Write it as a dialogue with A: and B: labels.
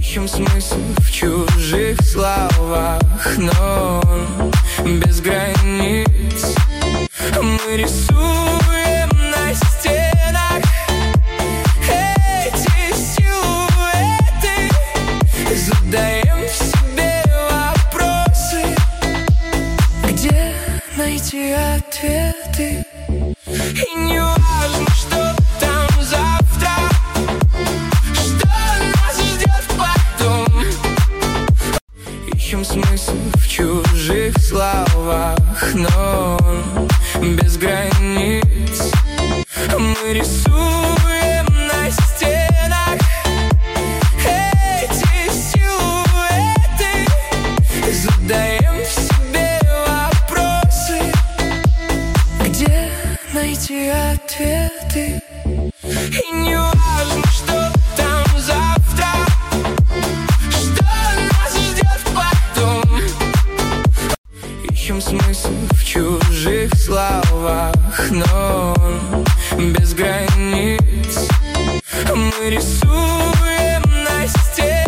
A: Ищем смысл в чужих словах, но он без границ. Мы рисуем на стенах эти силуэты, задаем себе вопросы, где найти ответы. И не важно, что там завтра, что нас ждет потом. Ищем смысл в чужих словах, но он без границ. Мы рисуем на стенах эти силуэты, задаем себе вопросы, где найти ответы. И не важно, что там завтра, что нас ждет потом. Ищем смысл в чужих словах, но он без границ. Мы рисуем на стенах